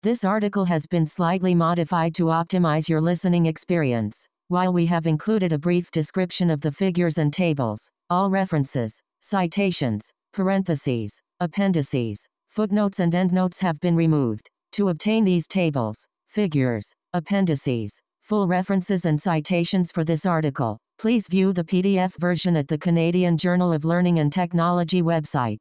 This article has been slightly modified to optimize your listening experience. While we have included a brief description of the figures and tables, all references, citations, parentheses, appendices, footnotes and endnotes have been removed. To obtain these tables, figures, appendices, full references and citations for this article, please view the PDF version at the Canadian Journal of Learning and Technology website,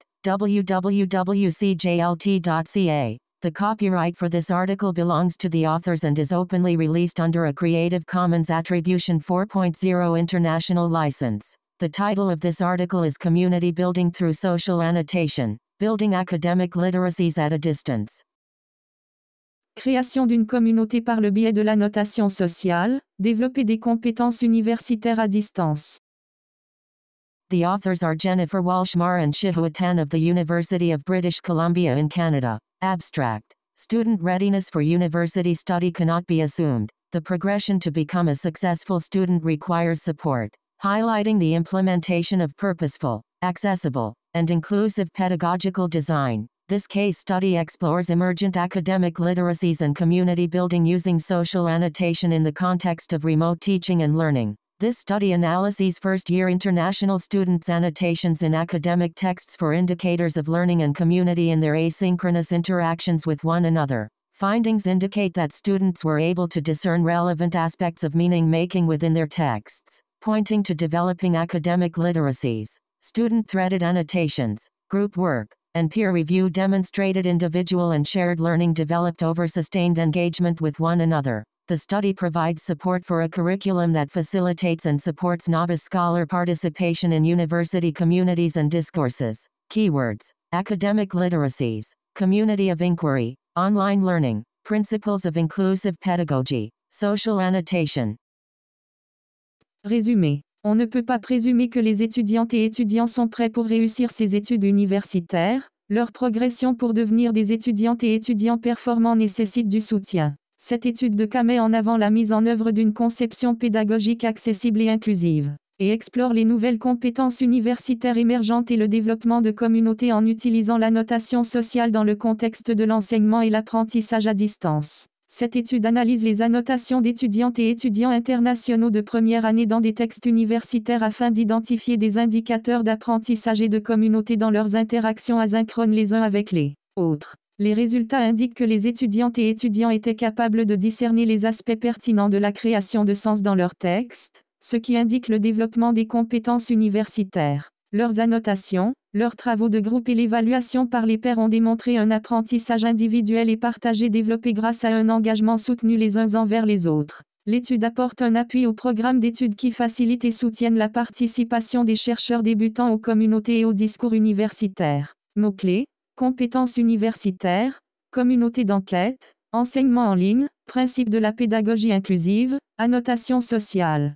www.cjlt.ca. The copyright for this article belongs to the authors and is openly released under a Creative Commons Attribution 4.0 International License. The title of this article is Community Building Through Social Annotation, Building Academic Literacies at a Distance. Création d'une communauté par le biais de la notation sociale, développer des compétences universitaires à distance. The authors are Jennifer Walshmar and Shihua Tan of the University of British Columbia in Canada. Abstract. Student readiness for university study cannot be assumed. The progression to become a successful student requires support. Highlighting the implementation of purposeful, accessible, and inclusive pedagogical design. This case study explores emergent academic literacies and community building using social annotation in the context of remote teaching and learning. This study analyses first-year international students' annotations in academic texts for indicators of learning and community in their asynchronous interactions with one another. Findings indicate that students were able to discern relevant aspects of meaning-making within their texts, pointing to developing academic literacies. Student-threaded annotations, group work, and peer review demonstrated individual and shared learning developed over sustained engagement with one another. The study provides support for a curriculum that facilitates and supports novice scholar participation in university communities and discourses. Keywords: academic literacies, community of inquiry, online learning, principles of inclusive pedagogy, social annotation. Résumé. On ne peut pas présumer que les étudiantes et étudiants sont prêts pour réussir ces études universitaires. Leur progression pour devenir des étudiantes et étudiants performants nécessite du soutien. Cette étude de cas met en avant la mise en œuvre d'une conception pédagogique accessible et inclusive, et explore les nouvelles compétences universitaires émergentes et le développement de communautés en utilisant la notation sociale dans le contexte de l'enseignement et l'apprentissage à distance. Cette étude analyse les annotations d'étudiantes et étudiants internationaux de première année dans des textes universitaires afin d'identifier des indicateurs d'apprentissage et de communauté dans leurs interactions asynchrones les uns avec les autres. Les résultats indiquent que les étudiantes et étudiants étaient capables de discerner les aspects pertinents de la création de sens dans leurs textes, ce qui indique le développement des compétences universitaires. Leurs annotations, leurs travaux de groupe et l'évaluation par les pairs ont démontré un apprentissage individuel et partagé développé grâce à un engagement soutenu les uns envers les autres. L'étude apporte un appui aux programmes d'études qui facilitent et soutiennent la participation des chercheurs débutants aux communautés et aux discours universitaires. Mots-clés: compétences universitaires, communauté d'enquête, enseignement en ligne, principe de la pédagogie inclusive, annotation sociale.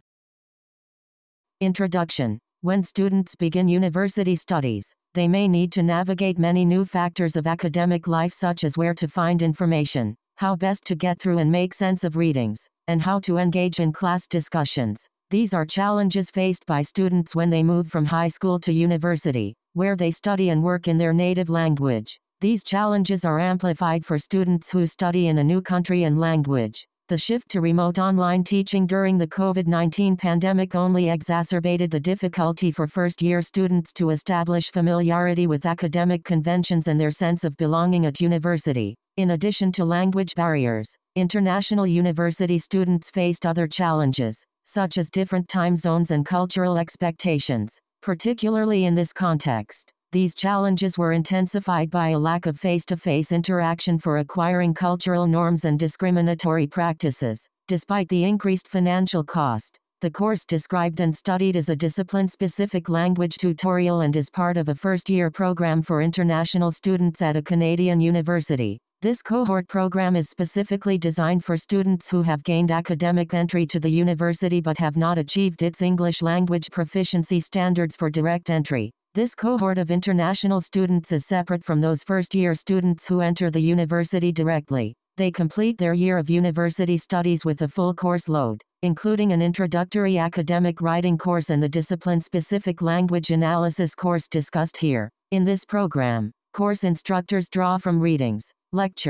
Introduction. When students begin university studies, they may need to navigate many new factors of academic life such as where to find information, how best to get through and make sense of readings, and how to engage in class discussions. These are challenges faced by students when they move from high school to university, where they study and work in their native language. These challenges are amplified for students who study in a new country and language. The shift to remote online teaching during the COVID-19 pandemic only exacerbated the difficulty for first-year students to establish familiarity with academic conventions and their sense of belonging at university. In addition to language barriers, international university students faced other challenges, such as different time zones and cultural expectations. Particularly in this context, these challenges were intensified by a lack of face-to-face interaction for acquiring cultural norms and discriminatory practices. Despite the increased financial cost, the course described and studied as a discipline-specific language tutorial and is part of a first-year program for international students at a Canadian university. This cohort program is specifically designed for students who have gained academic entry to the university but have not achieved its English language proficiency standards for direct entry. This cohort of international students is separate from those first-year students who enter the university directly. They complete their year of university studies with a full course load, including an introductory academic writing course and the discipline-specific language analysis course discussed here. In this program, course instructors draw from readings, lectures,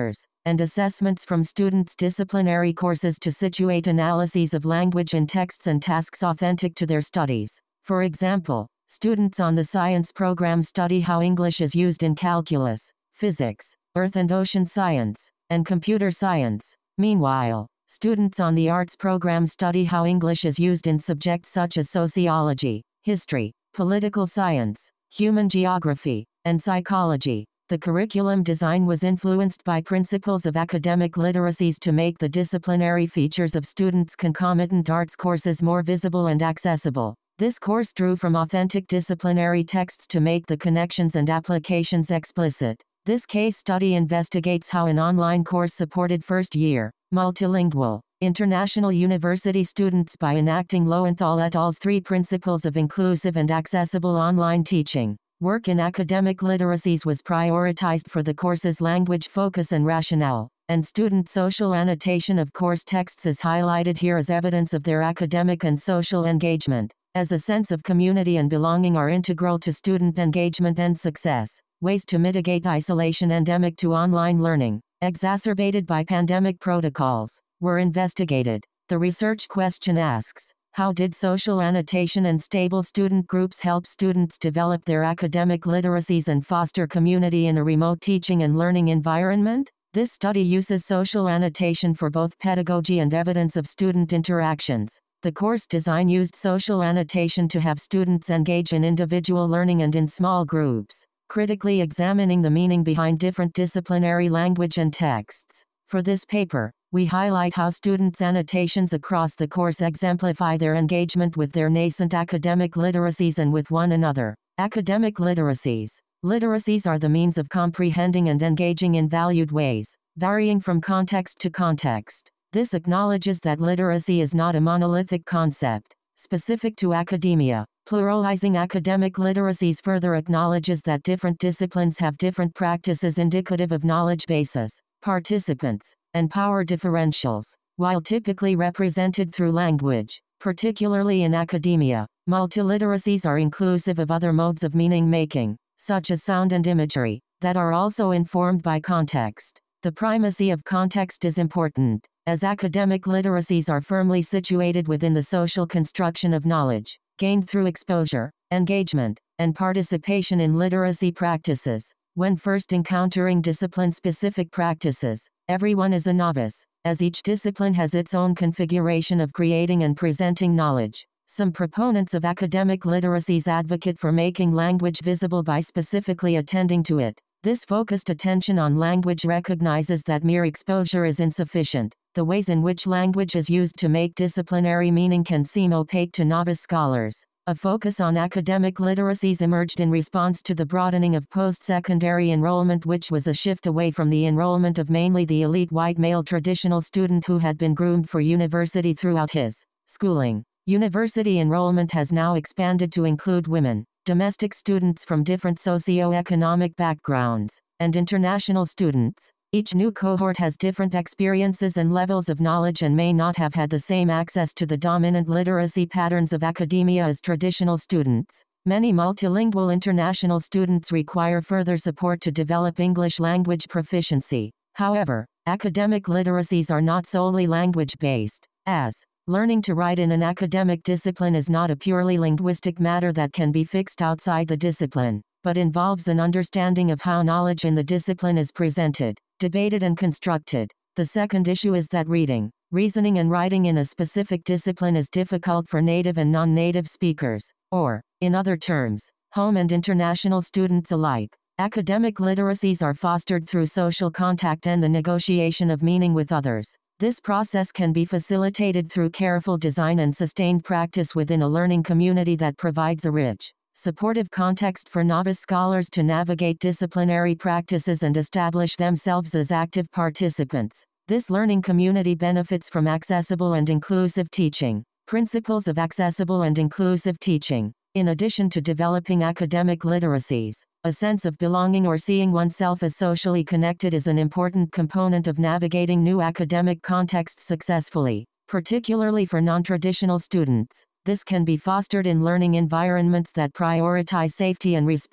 and assessments from students' disciplinary courses to situate analyses of language in texts and tasks authentic to their studies. For example, students on the science program study how English is used in calculus, physics, earth and ocean science, and computer science. Meanwhile, students on the arts program study how English is used in subjects such as sociology, history, political science, human geography, and psychology. The curriculum design was influenced by principles of academic literacies to make the disciplinary features of students' concomitant arts courses more visible and accessible. This course drew from authentic disciplinary texts to make the connections and applications explicit. This case study investigates how an online course supported first-year, multilingual, international university students by enacting Lowenthal et al.'s 3 principles of inclusive and accessible online teaching. Work in academic literacies was prioritized for the course's language focus and rationale, and student social annotation of course texts is highlighted here as evidence of their academic and social engagement, as a sense of community and belonging are integral to student engagement and success. Ways to mitigate isolation endemic to online learning, exacerbated by pandemic protocols, were investigated. The research question asks, how did social annotation and stable student groups help students develop their academic literacies and foster community in a remote teaching and learning environment? This study uses social annotation for both pedagogy and evidence of student interactions. The course design used social annotation to have students engage in individual learning and in small groups, critically examining the meaning behind different disciplinary language and texts. For this paper, we highlight how students' annotations across the course exemplify their engagement with their nascent academic literacies and with one another. Academic literacies. Literacies are the means of comprehending and engaging in valued ways, varying from context to context. This acknowledges that literacy is not a monolithic concept, specific to academia. Pluralizing academic literacies further acknowledges that different disciplines have different practices indicative of knowledge bases, participants, and power differentials. While typically represented through language, particularly in academia, multiliteracies are inclusive of other modes of meaning-making, such as sound and imagery, that are also informed by context. The primacy of context is important, as academic literacies are firmly situated within the social construction of knowledge, gained through exposure, engagement, and participation in literacy practices. When first encountering discipline-specific practices, everyone is a novice, as each discipline has its own configuration of creating and presenting knowledge. Some proponents of academic literacies advocate for making language visible by specifically attending to it. This focused attention on language recognizes that mere exposure is insufficient. The ways in which language is used to make disciplinary meaning can seem opaque to novice scholars. A focus on academic literacies emerged in response to the broadening of post-secondary enrollment, which was a shift away from the enrollment of mainly the elite white male traditional student who had been groomed for university throughout his schooling. University enrollment has now expanded to include women, domestic students from different socio-economic backgrounds, and international students. Each new cohort has different experiences and levels of knowledge and may not have had the same access to the dominant literacy patterns of academia as traditional students. Many multilingual international students require further support to develop English language proficiency. However, academic literacies are not solely language-based, as learning to write in an academic discipline is not a purely linguistic matter that can be fixed outside the discipline, but involves an understanding of how knowledge in the discipline is presented, debated and constructed. The second issue is that reading, reasoning and writing in a specific discipline is difficult for native and non-native speakers, or, in other terms, home and international students alike. Academic literacies are fostered through social contact and the negotiation of meaning with others. This process can be facilitated through careful design and sustained practice within a learning community that provides a rich, supportive context for novice scholars to navigate disciplinary practices and establish themselves as active participants. This learning community benefits from accessible and inclusive teaching. Principles of accessible and inclusive teaching. In addition to developing academic literacies, a sense of belonging or seeing oneself as socially connected is an important component of navigating new academic contexts successfully, particularly for non-traditional students. This can be fostered in learning environments that prioritize safety and respect.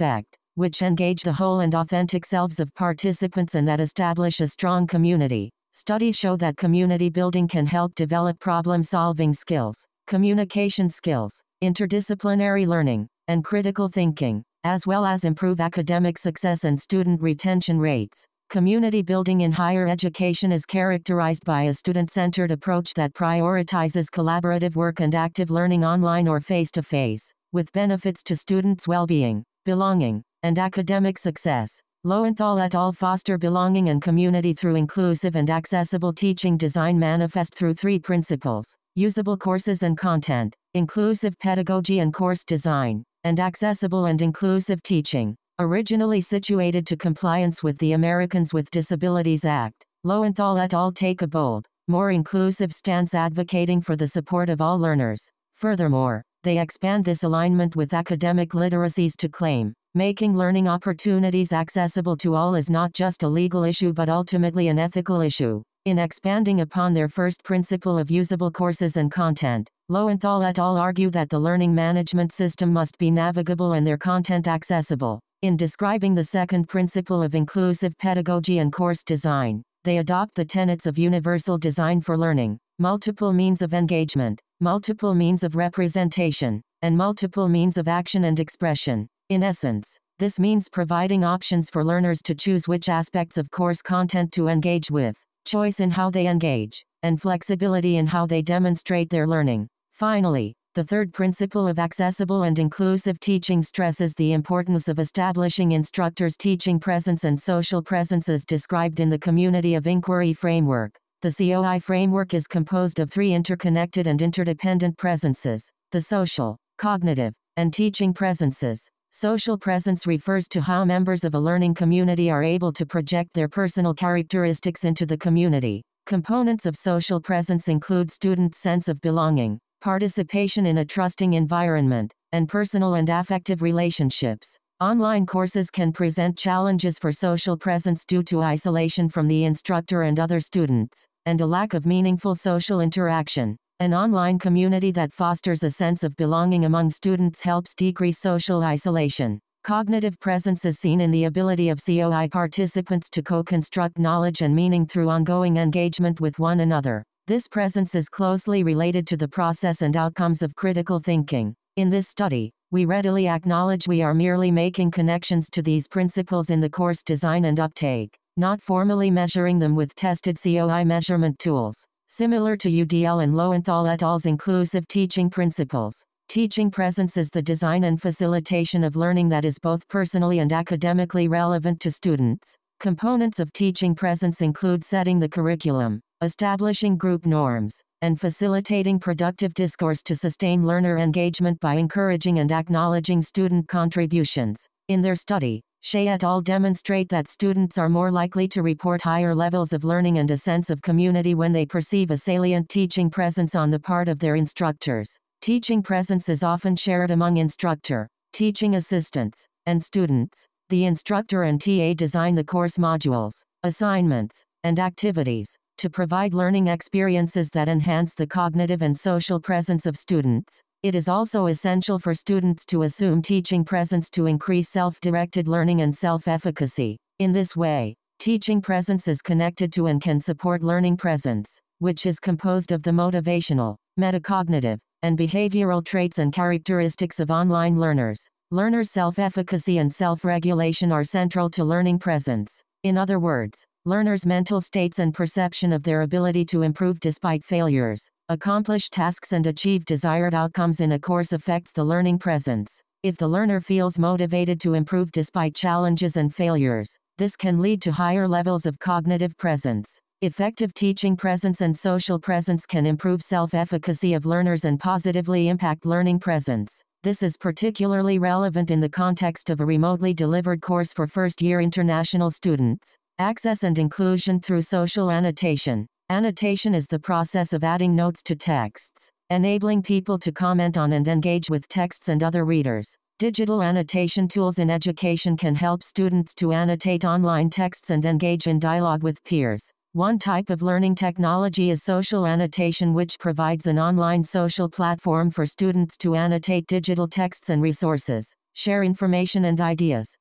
which engage the whole and authentic selves of participants and that establish a strong community. Studies show that community building can help develop problem-solving skills, communication skills, interdisciplinary learning, and critical thinking, as well as improve academic success and student retention rates. Community building in higher education is characterized by a student-centered approach that prioritizes collaborative work and active learning online or face-to-face, with benefits to students' well-being, belonging, and academic success. Lowenthal et al. Foster belonging and community through inclusive and accessible teaching design manifest through 3 principles: usable courses and content, inclusive pedagogy and course design, and accessible and inclusive teaching. Originally situated to compliance with the Americans with Disabilities Act, Lowenthal et al. Take a bold, more inclusive stance advocating for the support of all learners. Furthermore, they expand this alignment with academic literacies to claim, making learning opportunities accessible to all is not just a legal issue but ultimately an ethical issue. In expanding upon their first principle of usable courses and content, Lowenthal et al. Argue that the learning management system must be navigable and their content accessible. In describing the second principle of inclusive pedagogy and course design, they adopt the tenets of universal design for learning, multiple means of engagement, multiple means of representation, and multiple means of action and expression. In essence, this means providing options for learners to choose which aspects of course content to engage with, choice in how they engage, and flexibility in how they demonstrate their learning. Finally, the third principle of accessible and inclusive teaching stresses the importance of establishing instructors' teaching presence and social presence as described in the Community of Inquiry framework. The COI framework is composed of 3 interconnected and interdependent presences: the social, cognitive, and teaching presences. Social presence refers to how members of a learning community are able to project their personal characteristics into the community. Components of social presence include students' sense of belonging, participation in a trusting environment, and personal and affective relationships. Online courses can present challenges for social presence due to isolation from the instructor and other students, and a lack of meaningful social interaction. An online community that fosters a sense of belonging among students helps decrease social isolation. Cognitive presence is seen in the ability of COI participants to co-construct knowledge and meaning through ongoing engagement with one another. This presence is closely related to the process and outcomes of critical thinking. In this study, we readily acknowledge we are merely making connections to these principles in the course design and uptake, not formally measuring them with tested COI measurement tools. Similar to UDL and Lowenthal et al.'s inclusive teaching principles, teaching presence is the design and facilitation of learning that is both personally and academically relevant to students. Components of teaching presence include setting the curriculum, establishing group norms, and facilitating productive discourse to sustain learner engagement by encouraging and acknowledging student contributions. In their study, Shea et al. Demonstrate that students are more likely to report higher levels of learning and a sense of community when they perceive a salient teaching presence on the part of their instructors. Teaching presence is often shared among instructor, teaching assistants, and students. The instructor and TA design the course modules, assignments, and activities to provide learning experiences that enhance the cognitive and social presence of students. It is also essential for students to assume teaching presence to increase self-directed learning and self-efficacy. In this way, teaching presence is connected to and can support learning presence, which is composed of the motivational, metacognitive, and behavioral traits and characteristics of online learners. Learners' self-efficacy and self-regulation are central to learning presence. In other words, learners' mental states and perception of their ability to improve despite failures, accomplish tasks and achieve desired outcomes in a course affects the learning presence. If the learner feels motivated to improve despite challenges and failures, this can lead to higher levels of cognitive presence. Effective teaching presence and social presence can improve self-efficacy of learners and positively impact learning presence. This is particularly relevant in the context of a remotely delivered course for first-year international students. Access and inclusion through social annotation. Annotation is the process of adding notes to texts, enabling people to comment on and engage with texts and other readers. Digital annotation tools in education can help students to annotate online texts and engage in dialogue with peers. One type of learning technology is social annotation, which provides an online social platform for students to annotate digital texts and resources, share information and ideas,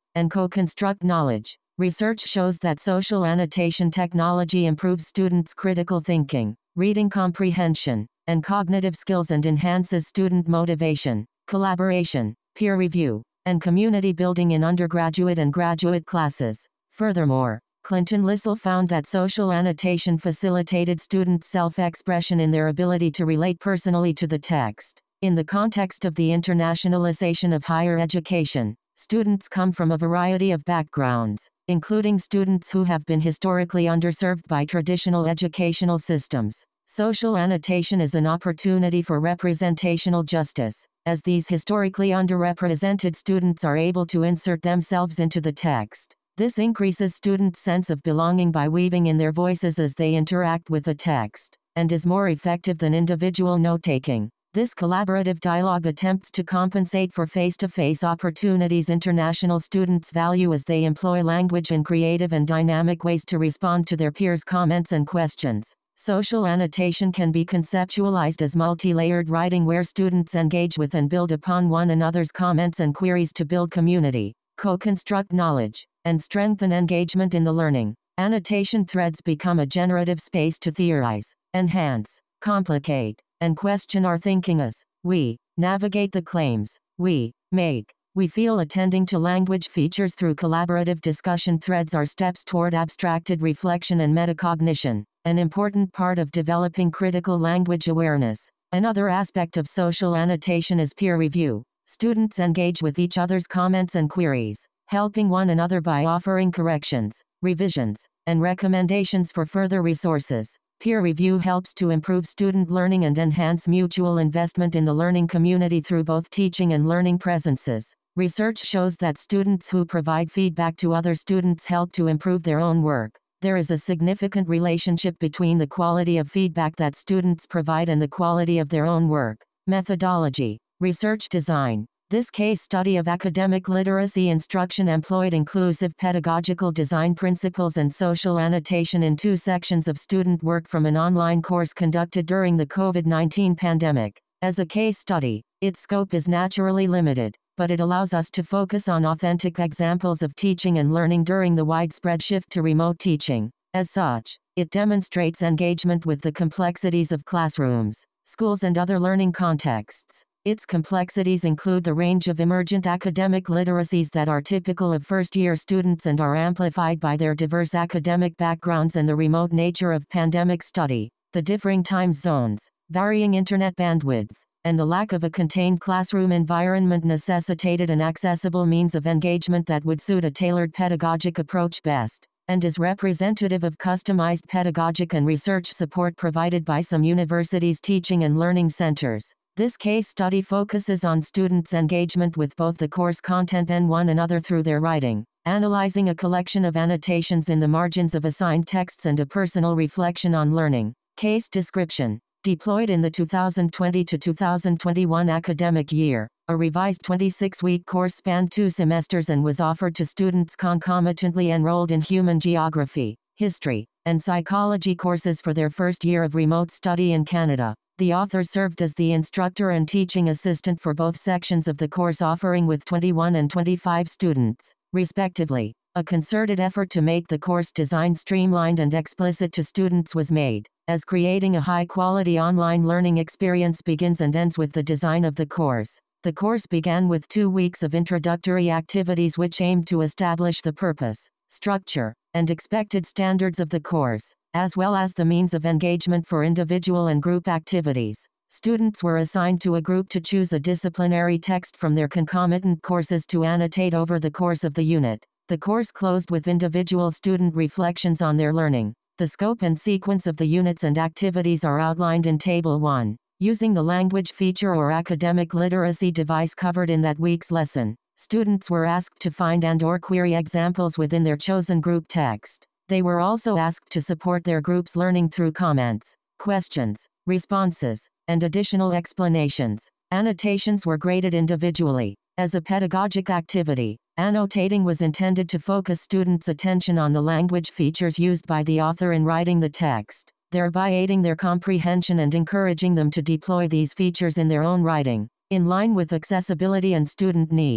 and co-construct knowledge. Research shows that social annotation technology improves students' critical thinking, reading comprehension, and cognitive skills and enhances student motivation, collaboration, peer review, and community building in undergraduate and graduate classes. Furthermore, Clinton Lissel found that social annotation facilitated students' self-expression in their ability to relate personally to the text. In the context of the internationalization of higher education, students come from a variety of backgrounds, including students who have been historically underserved by traditional educational systems. Social annotation is an opportunity for representational justice, as these historically underrepresented students are able to insert themselves into the text. This increases students' sense of belonging by weaving in their voices as they interact with the text, and is more effective than individual note-taking. This collaborative dialogue attempts to compensate for face-to-face opportunities international students value as they employ language in creative and dynamic ways to respond to their peers' comments and questions. Social annotation can be conceptualized as multi-layered writing where students engage with and build upon one another's comments and queries to build community, co-construct knowledge, and strengthen engagement in the learning. Annotation threads become a generative space to theorize, enhance, complicate, and question our thinking as we navigate the claims we make. We feel attending to language features through collaborative discussion threads are steps toward abstracted reflection and metacognition, an important part of developing critical language awareness. Another aspect of social annotation is peer review. Students engage with each other's comments and queries, helping one another by offering corrections, revisions, and recommendations for further resources. Peer review helps to improve student learning and enhance mutual investment in the learning community through both teaching and learning presences. Research shows that students who provide feedback to other students help to improve their own work. There is a significant relationship between the quality of feedback that students provide and the quality of their own work. Methodology. Research design. This case study of academic literacy instruction employed inclusive pedagogical design principles and social annotation in 2 sections of student work from an online course conducted during the COVID-19 pandemic. As a case study, its scope is naturally limited, but it allows us to focus on authentic examples of teaching and learning during the widespread shift to remote teaching. As such, it demonstrates engagement with the complexities of classrooms, schools and other learning contexts. Its complexities include the range of emergent academic literacies that are typical of first-year students and are amplified by their diverse academic backgrounds and the remote nature of pandemic study, the differing time zones, varying internet bandwidth, and the lack of a contained classroom environment necessitated an accessible means of engagement that would suit a tailored pedagogic approach best, and is representative of customized pedagogic and research support provided by some universities' teaching and learning centers. This case study focuses on students' engagement with both the course content and one another through their writing, analyzing a collection of annotations in the margins of assigned texts and a personal reflection on learning. Case description. Deployed in the 2020 to 2021 academic year, a revised 26-week course spanned 2 semesters and was offered to students concomitantly enrolled in human geography, history, and psychology courses for their first year of remote study in Canada. The author served as the instructor and teaching assistant for both sections of the course offering with 21 and 25 students, respectively. A concerted effort to make the course design streamlined and explicit to students was made, as creating a high-quality online learning experience begins and ends with the design of the course. The course began with 2 weeks of introductory activities which aimed to establish the purpose, structure, and expected standards of the course, as well as the means of engagement for individual and group activities. Students were assigned to a group to choose a disciplinary text from their concomitant courses to annotate over the course of the unit. The course closed with individual student reflections on their learning. The scope and sequence of the units and activities are outlined in Table 1. Using the language feature or academic literacy device covered in that week's lesson, students were asked to find and/or query examples within their chosen group text. They were also asked to support their group's learning through comments, questions, responses, and additional explanations. Annotations were graded individually. As a pedagogic activity, annotating was intended to focus students' attention on the language features used by the author in writing the text, thereby aiding their comprehension and encouraging them to deploy these features in their own writing. In line with accessibility and student needs,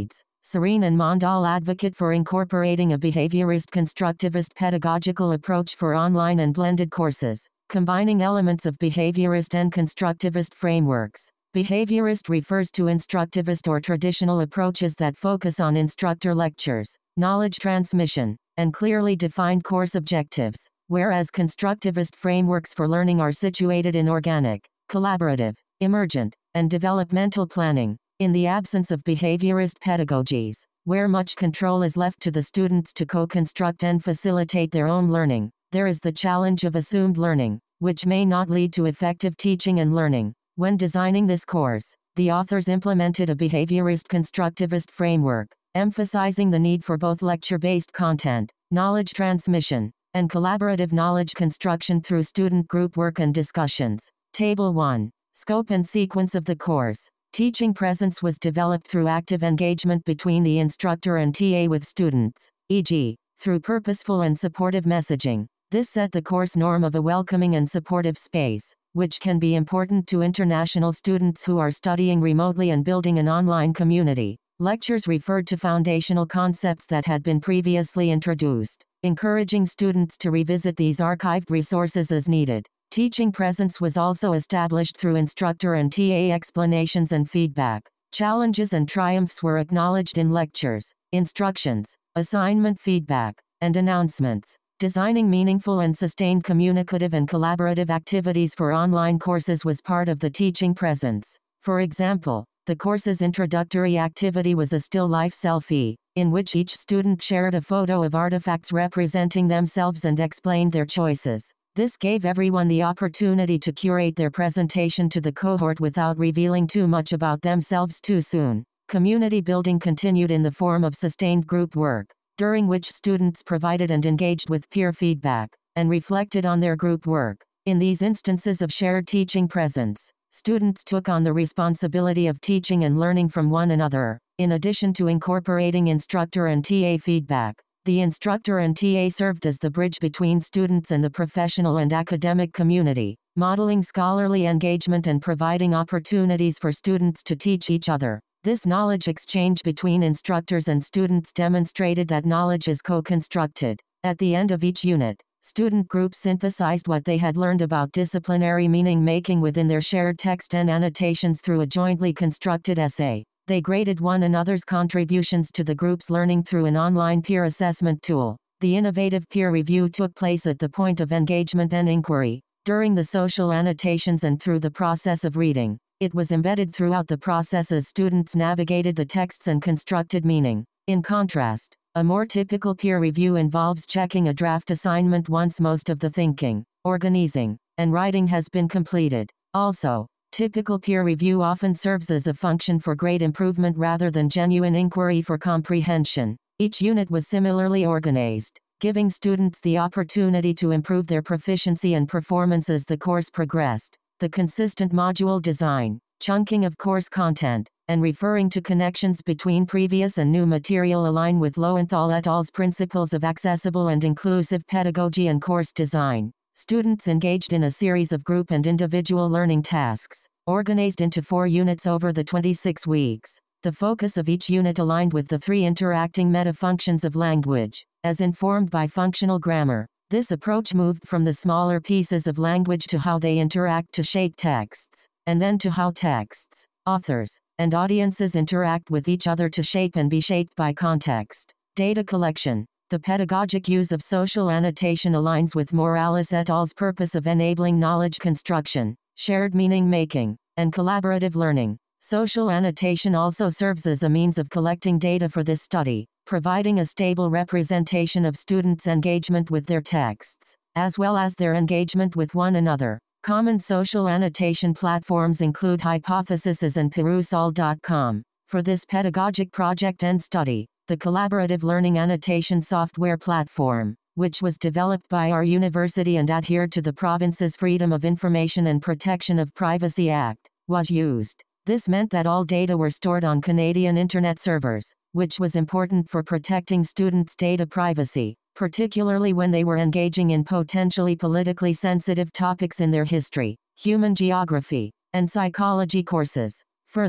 Serene and Mondal advocate for incorporating a behaviorist constructivist pedagogical approach for online and blended courses, combining elements of behaviorist and constructivist frameworks. Behaviorist refers to instructivist or traditional approaches that focus on instructor lectures, knowledge transmission, and clearly defined course objectives, whereas constructivist frameworks for learning are situated in organic, collaborative, emergent, and developmental planning. In the absence of behaviorist pedagogies, where much control is left to the students to co-construct and facilitate their own learning, there is the challenge of assumed learning, which may not lead to effective teaching and learning. When designing this course, the authors implemented a behaviorist constructivist framework, emphasizing the need for both lecture-based content, knowledge transmission, and collaborative knowledge construction through student group work and discussions. Table 1. Scope and sequence of the course. Teaching presence was developed through active engagement between the instructor and TA with students, e.g., through purposeful and supportive messaging. This set the course norm of a welcoming and supportive space, which can be important to international students who are studying remotely and building an online community. Lectures referred to foundational concepts that had been previously introduced, encouraging students to revisit these archived resources as needed. Teaching presence was also established through instructor and TA explanations and feedback. Challenges and triumphs were acknowledged in lectures, instructions, assignment feedback, and announcements. Designing meaningful and sustained communicative and collaborative activities for online courses was part of the teaching presence. For example, the course's introductory activity was a still life selfie, in which each student shared a photo of artifacts representing themselves and explained their choices. This gave everyone the opportunity to curate their presentation to the cohort without revealing too much about themselves too soon. Community building continued in the form of sustained group work, during which students provided and engaged with peer feedback, and reflected on their group work. In these instances of shared teaching presence, students took on the responsibility of teaching and learning from one another. In addition to incorporating instructor and TA feedback, the instructor and TA served as the bridge between students and the professional and academic community, modeling scholarly engagement and providing opportunities for students to teach each other. This knowledge exchange between instructors and students demonstrated that knowledge is co-constructed. At the end of each unit, student groups synthesized what they had learned about disciplinary meaning-making within their shared text and annotations through a jointly constructed essay. They graded one another's contributions to the group's learning through an online peer assessment tool. The innovative peer review took place at the point of engagement and inquiry, during the social annotations and through the process of reading. It was embedded throughout the process as students navigated the texts and constructed meaning. In contrast, a more typical peer review involves checking a draft assignment once most of the thinking, organizing, and writing has been completed. Also, typical peer review often serves as a function for grade improvement rather than genuine inquiry for comprehension. Each unit was similarly organized, giving students the opportunity to improve their proficiency and performance as the course progressed. The consistent module design, chunking of course content, and referring to connections between previous and new material align with Lowenthal et al.'s principles of accessible and inclusive pedagogy and course design. Students engaged in a series of group and individual learning tasks, organized into 4 units over the 26 weeks. The focus of each unit aligned with the 3 interacting meta-functions of language, as informed by functional grammar. This approach moved from the smaller pieces of language to how they interact to shape texts, and then to how texts, authors, and audiences interact with each other to shape and be shaped by context. Data collection. The pedagogic use of social annotation aligns with Morales et al.'s purpose of enabling knowledge construction, shared meaning making, and collaborative learning. Social annotation also serves as a means of collecting data for this study, providing a stable representation of students' engagement with their texts, as well as their engagement with one another. Common social annotation platforms include Hypothesis's and Perusall.com. For this pedagogic project and study, the collaborative learning annotation software platform, which was developed by our university and adhered to the province's Freedom of Information and Protection of Privacy Act, was used. This meant that all data were stored on Canadian internet servers, which was important for protecting students' data privacy, particularly when they were engaging in potentially politically sensitive topics in their history, human geography, and psychology courses. Further,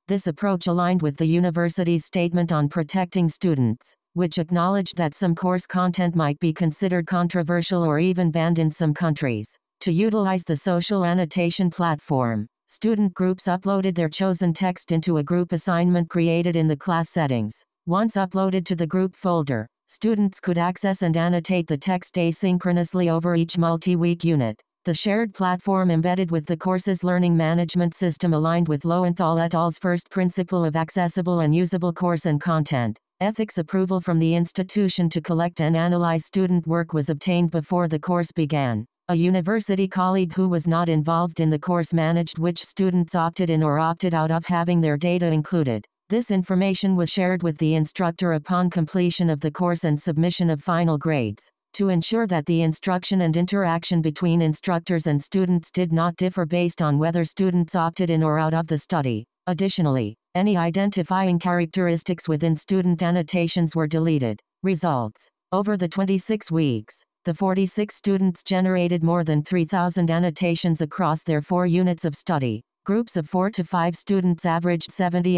This approach aligned with the university's statement on protecting students, which acknowledged that some course content might be considered controversial or even banned in some countries. To utilize the social annotation platform, student groups uploaded their chosen text into a group assignment created in the class settings. Once uploaded to the group folder, students could access and annotate the text asynchronously over each multi-week unit. The shared platform embedded with the course's learning management system aligned with Lowenthal et al.'s first principle of accessible and usable course and content. Ethics approval from the institution to collect and analyze student work was obtained before the course began. A university colleague who was not involved in the course managed which students opted in or opted out of having their data included. This information was shared with the instructor upon completion of the course and submission of final grades. To ensure that the instruction and interaction between instructors and students did not differ based on whether students opted in or out of the study. Additionally, any identifying characteristics within student annotations were deleted. Results. Over the 26 weeks, the 46 students generated more than 3,000 annotations across their 4 units of study. Groups of 4 to 5 students averaged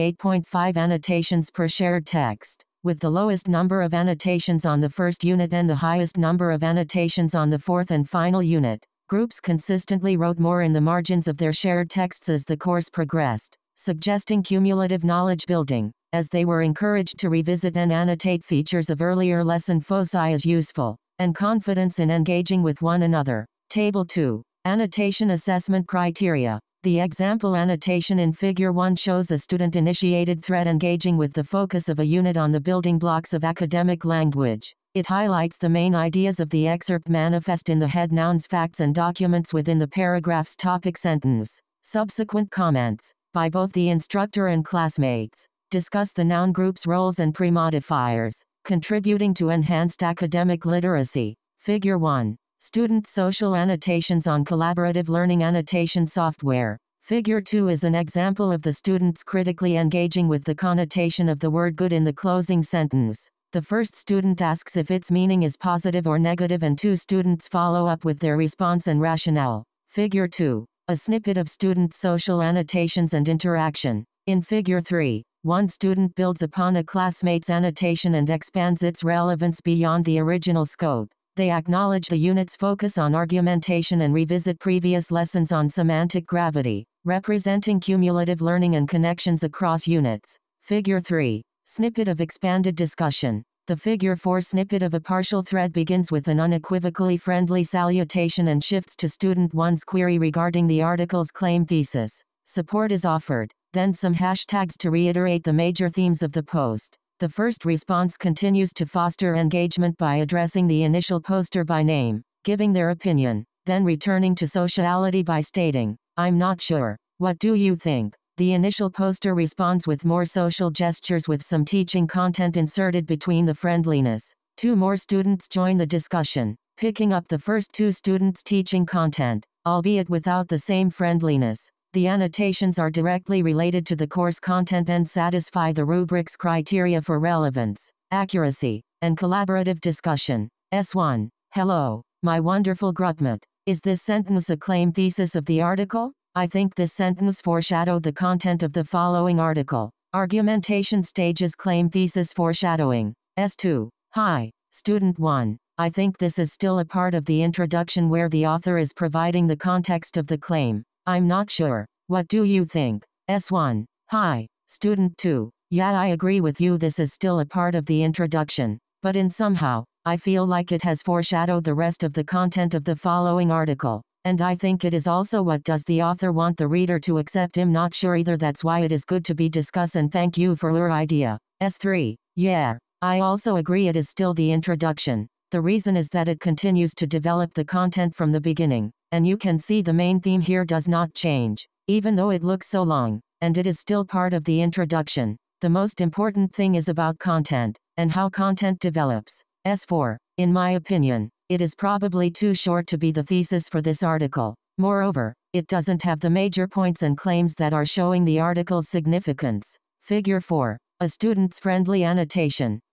78.5 annotations per shared text, with the lowest number of annotations on the first unit and the highest number of annotations on the fourth and final unit. Groups consistently wrote more in the margins of their shared texts as the course progressed, suggesting cumulative knowledge building, as they were encouraged to revisit and annotate features of earlier lesson foci as useful, and confidence in engaging with one another. Table 2. Annotation Assessment Criteria. The example annotation in Figure 1 shows a student-initiated thread engaging with the focus of a unit on the building blocks of academic language. It highlights the main ideas of the excerpt manifest in the head nouns, facts and documents within the paragraph's topic sentence. Subsequent comments, by both the instructor and classmates, discuss the noun group's roles and premodifiers, contributing to enhanced academic literacy. Figure 1. Student social annotations on collaborative learning annotation software. Figure 2 is an example of the students critically engaging with the connotation of the word good in the closing sentence. The first student asks if its meaning is positive or negative and 2 students follow up with their response and rationale. Figure 2. A snippet of student social annotations and interaction. In Figure 3, one student builds upon a classmate's annotation and expands its relevance beyond the original scope. They acknowledge the unit's focus on argumentation and revisit previous lessons on semantic gravity, representing cumulative learning and connections across units. Figure 3. Snippet of expanded discussion. The Figure 4 snippet of a partial thread begins with an unequivocally friendly salutation and shifts to student 1's query regarding the article's claim thesis. Support is offered, then some hashtags to reiterate the major themes of the post. The first response continues to foster engagement by addressing the initial poster by name, giving their opinion, then returning to sociality by stating, "I'm not sure. What do you think?" The initial poster responds with more social gestures with some teaching content inserted between the friendliness. 2 more students join the discussion, picking up the first 2 students' teaching content, albeit without the same friendliness. The annotations are directly related to the course content and satisfy the rubric's criteria for relevance, accuracy, and collaborative discussion. S1. Hello, my wonderful Grutmut. Is this sentence a claim thesis of the article? I think this sentence foreshadowed the content of the following article. Argumentation stages claim thesis foreshadowing. S2. Hi, Student 1. I think this is still a part of the introduction where the author is providing the context of the claim. I'm not sure. What do you think? S1. Hi, Student 2. Yeah, I agree with you, this is still a part of the introduction, but in somehow, I feel like it has foreshadowed the rest of the content of the following article. And I think it is also what does the author want the reader to accept. I'm not sure either, that's why it is good to be discussed and thank you for your idea. S3. Yeah, I also agree it is still the introduction. The reason is that it continues to develop the content from the beginning, and you can see the main theme here does not change, even though it looks so long, and it is still part of the introduction. The most important thing is about content, and how content develops. S4. In my opinion, it is probably too short to be the thesis for this article. Moreover, it doesn't have the major points and claims that are showing the article's significance. Figure 4. A student's friendly annotation.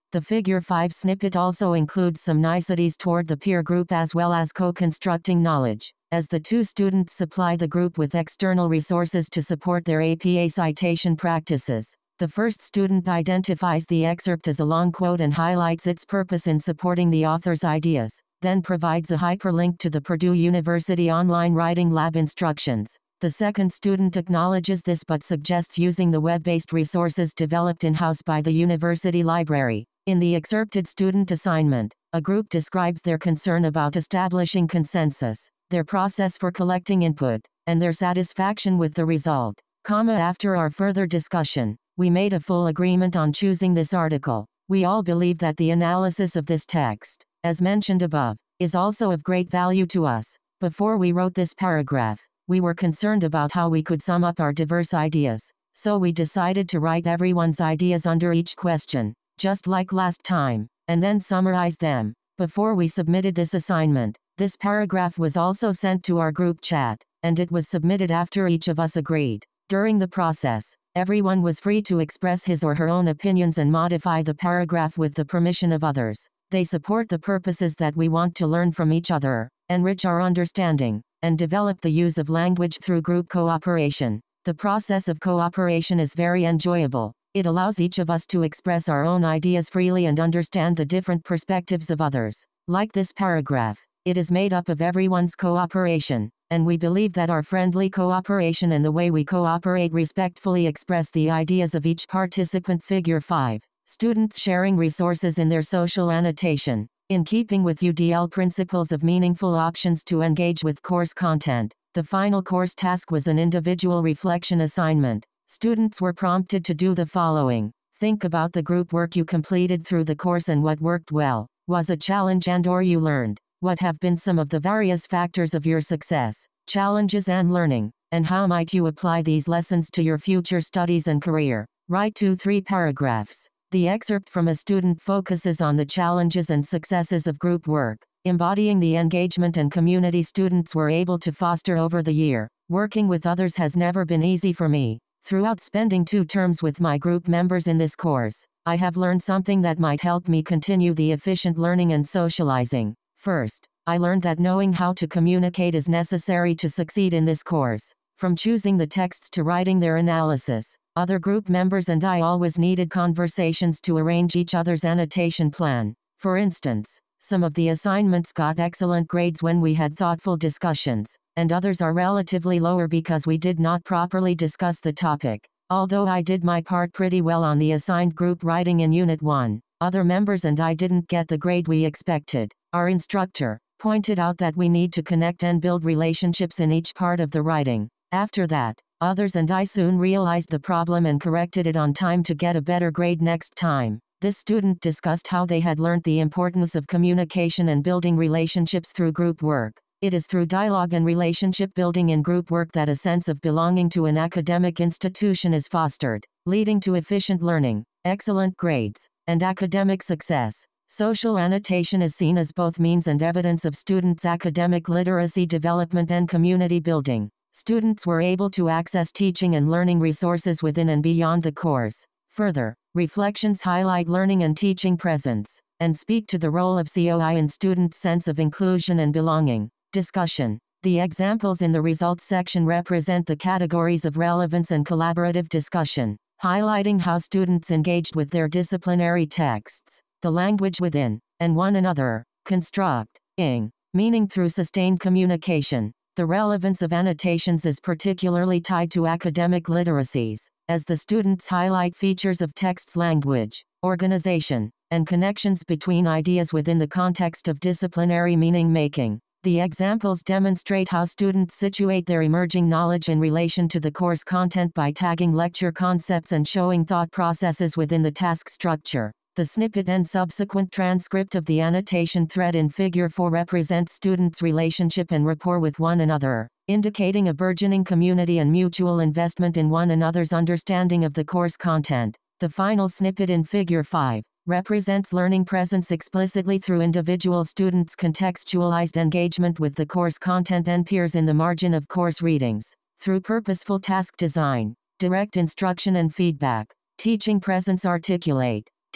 The Figure 5 snippet also includes some niceties toward the peer group as well as co-constructing knowledge, as the two students supply the group with external resources to support their APA citation practices. The first student identifies the excerpt as a long quote and highlights its purpose in supporting the author's ideas, then provides a hyperlink to the Purdue University Online Writing Lab instructions. The second student acknowledges this but suggests using the web-based resources developed in-house by the university library. In the excerpted student assignment, a group describes their concern about establishing consensus, their process for collecting input, and their satisfaction with the result. After our further discussion, we made a full agreement on choosing this article. We all believe that the analysis of this text, as mentioned above, is also of great value to us. Before we wrote this paragraph, we were concerned about how we could sum up our diverse ideas, so we decided to write everyone's ideas under each question, just like last time, and then summarize them. Before we submitted this assignment, this paragraph was also sent to our group chat, and it was submitted after each of us agreed. During the process, everyone was free to express his or her own opinions and modify the paragraph with the permission of others. They support the purposes that we want to learn from each other, enrich our understanding, and develop the use of language through group cooperation. The process of cooperation is very enjoyable. It allows each of us to express our own ideas freely and understand the different perspectives of others. Like this paragraph, it is made up of everyone's cooperation, and we believe that our friendly cooperation and the way we cooperate respectfully express the ideas of each participant. Figure 5. Students sharing resources in their social annotation. In keeping with UDL principles of meaningful options to engage with course content, the final course task was an individual reflection assignment. Students were prompted to do the following. Think about the group work you completed through the course and what worked well, was a challenge and/or you learned. What have been some of the various factors of your success, challenges and learning, and how might you apply these lessons to your future studies and career? Write 2-3 paragraphs. The excerpt from a student focuses on the challenges and successes of group work, embodying the engagement and community students were able to foster over the year. Working with others has never been easy for me. Throughout spending 2 terms with my group members in this course, I have learned something that might help me continue the efficient learning and socializing. First, I learned that knowing how to communicate is necessary to succeed in this course. From choosing the texts to writing their analysis, other group members and I always needed conversations to arrange each other's annotation plan. For instance, some of the assignments got excellent grades when we had thoughtful discussions, and others are relatively lower because we did not properly discuss the topic. Although I did my part pretty well on the assigned group writing in Unit 1, other members and I didn't get the grade we expected. Our instructor pointed out that we need to connect and build relationships in each part of the writing. After that, others and I soon realized the problem and corrected it on time to get a better grade next time. This student discussed how they had learned the importance of communication and building relationships through group work. It is through dialogue and relationship building in group work that a sense of belonging to an academic institution is fostered, leading to efficient learning, excellent grades, and academic success. Social annotation is seen as both means and evidence of students' academic literacy development and community building. Students were able to access teaching and learning resources within and beyond the course. Further, reflections highlight learning and teaching presence, and speak to the role of COI in students' sense of inclusion and belonging. Discussion. The examples in the results section represent the categories of relevance and collaborative discussion, highlighting how students engaged with their disciplinary texts, the language within, and one another. Constructing meaning through sustained communication. The relevance of annotations is particularly tied to academic literacies, as the students highlight features of text's language, organization, and connections between ideas within the context of disciplinary meaning-making. The examples demonstrate how students situate their emerging knowledge in relation to the course content by tagging lecture concepts and showing thought processes within the task structure. The snippet and subsequent transcript of the annotation thread in Figure 4 represents students' relationship and rapport with one another, indicating a burgeoning community and mutual investment in one another's understanding of the course content. The final snippet in Figure 5 represents learning presence explicitly through individual students' contextualized engagement with the course content and peers in the margin of course readings. Through purposeful task design, direct instruction and feedback, teaching presence articulate. D.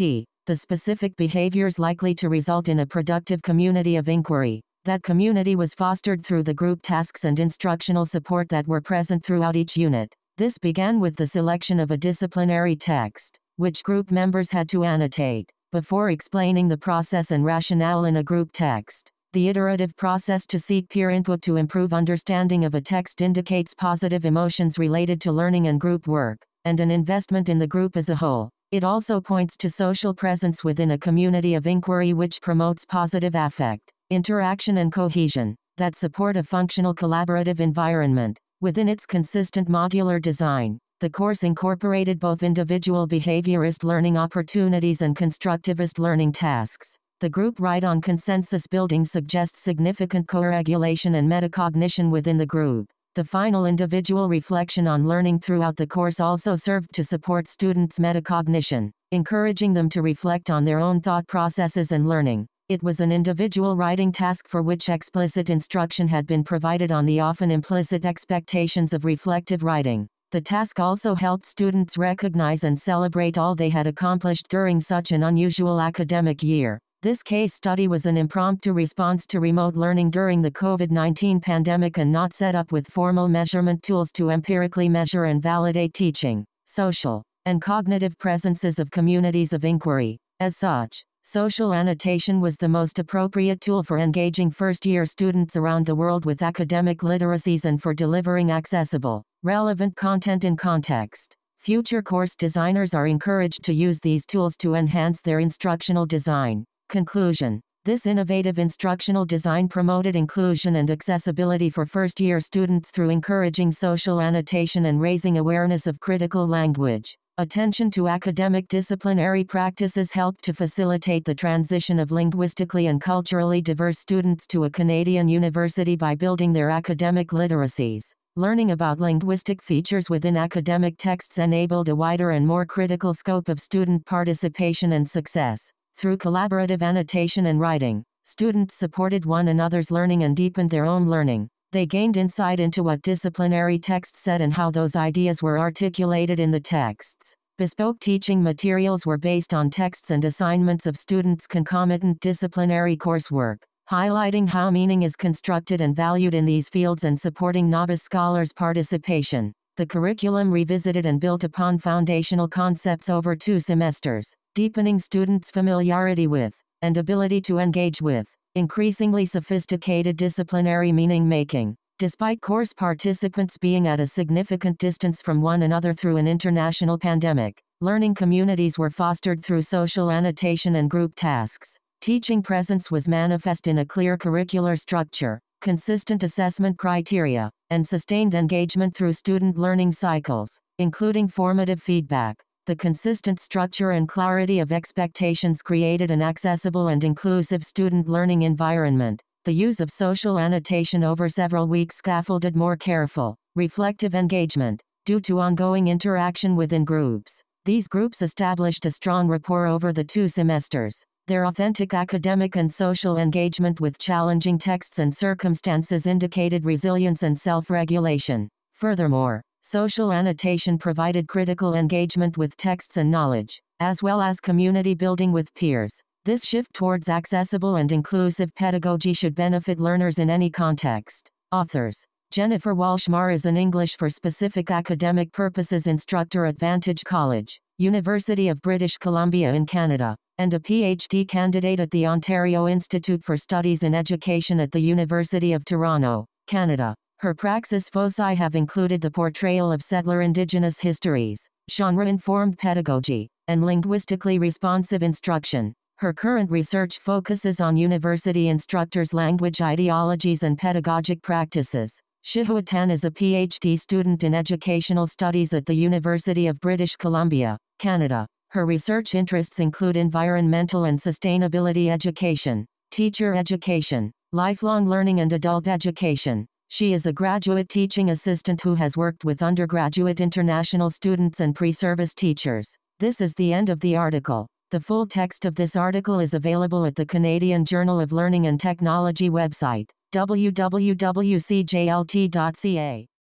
the specific behaviors likely to result in a productive community of inquiry. That community was fostered through the group tasks and instructional support that were present throughout each unit. This began with the selection of a disciplinary text, which group members had to annotate, before explaining the process and rationale in a group text. The iterative process to seek peer input to improve understanding of a text indicates positive emotions related to learning and group work, and an investment in the group as a whole. It also points to social presence within a community of inquiry which promotes positive affect, interaction and cohesion, that support a functional collaborative environment. Within its consistent modular design, the course incorporated both individual behaviorist learning opportunities and constructivist learning tasks. The group ride-on consensus building suggests significant co-regulation and metacognition within the group. The final individual reflection on learning throughout the course also served to support students' metacognition, encouraging them to reflect on their own thought processes and learning. It was an individual writing task for which explicit instruction had been provided on the often implicit expectations of reflective writing. The task also helped students recognize and celebrate all they had accomplished during such an unusual academic year. This case study was an impromptu response to remote learning during the COVID-19 pandemic and not set up with formal measurement tools to empirically measure and validate teaching, social, and cognitive presences of communities of inquiry. As such, social annotation was the most appropriate tool for engaging first-year students around the world with academic literacies and for delivering accessible, relevant content in context. Future course designers are encouraged to use these tools to enhance their instructional design. Conclusion. This innovative instructional design promoted inclusion and accessibility for first-year students through encouraging social annotation and raising awareness of critical language. Attention to academic disciplinary practices helped to facilitate the transition of linguistically and culturally diverse students to a Canadian university by building their academic literacies. Learning about linguistic features within academic texts enabled a wider and more critical scope of student participation and success. Through collaborative annotation and writing, students supported one another's learning and deepened their own learning. They gained insight into what disciplinary texts said and how those ideas were articulated in the texts. Bespoke teaching materials were based on texts and assignments of students' concomitant disciplinary coursework, highlighting how meaning is constructed and valued in these fields and supporting novice scholars' participation. The curriculum revisited and built upon foundational concepts over 2 semesters, deepening students' familiarity with, and ability to engage with, increasingly sophisticated disciplinary meaning-making. Despite course participants being at a significant distance from one another through an international pandemic, learning communities were fostered through social annotation and group tasks. Teaching presence was manifest in a clear curricular structure, consistent assessment criteria, and sustained engagement through student learning cycles, including formative feedback. The consistent structure and clarity of expectations created an accessible and inclusive student learning environment. The use of social annotation over several weeks scaffolded more careful, reflective engagement, due to ongoing interaction within groups. These groups established a strong rapport over the 2 semesters. Their authentic academic and social engagement with challenging texts and circumstances indicated resilience and self-regulation. Furthermore, social annotation provided critical engagement with texts and knowledge, as well as community building with peers. This shift towards accessible and inclusive pedagogy should benefit learners in any context. Authors. Jennifer Walsh-Marr is an English for specific academic purposes instructor at Vantage College, University of British Columbia in Canada, and a PhD candidate at the Ontario Institute for Studies in Education at the University of Toronto, Canada. Her praxis foci have included the portrayal of settler Indigenous histories, genre-informed pedagogy, and linguistically responsive instruction. Her current research focuses on university instructors' language ideologies and pedagogic practices. Shihua Tan is a PhD student in educational studies at the University of British Columbia, Canada. Her research interests include environmental and sustainability education, teacher education, lifelong learning and adult education. She is a graduate teaching assistant who has worked with undergraduate international students and pre-service teachers. This is the end of the article. The full text of this article is available at the Canadian Journal of Learning and Technology website, www.cjlt.ca.